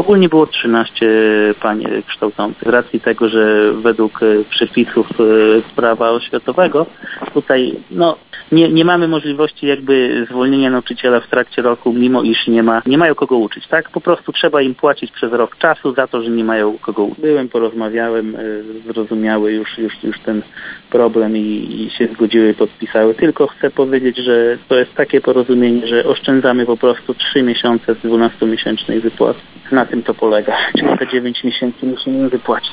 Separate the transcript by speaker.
Speaker 1: Ogólnie było 13 pań kształcących. Z racji tego, że według przepisów prawa oświatowego tutaj nie mamy możliwości jakby zwolnienia nauczyciela w trakcie roku, mimo iż nie mają kogo uczyć, tak? Po prostu trzeba im płacić przez rok czasu za to, że nie mają kogo uczyć. Porozmawiałem, zrozumiały już ten problem i się zgodziły, podpisały. Tylko chcę powiedzieć, że to jest takie porozumienie, że oszczędzamy po prostu 3 miesiące z 12-miesięcznej wypłaty. Na tym to polega. Czyli te 9 miesięcy musimy wypłacić.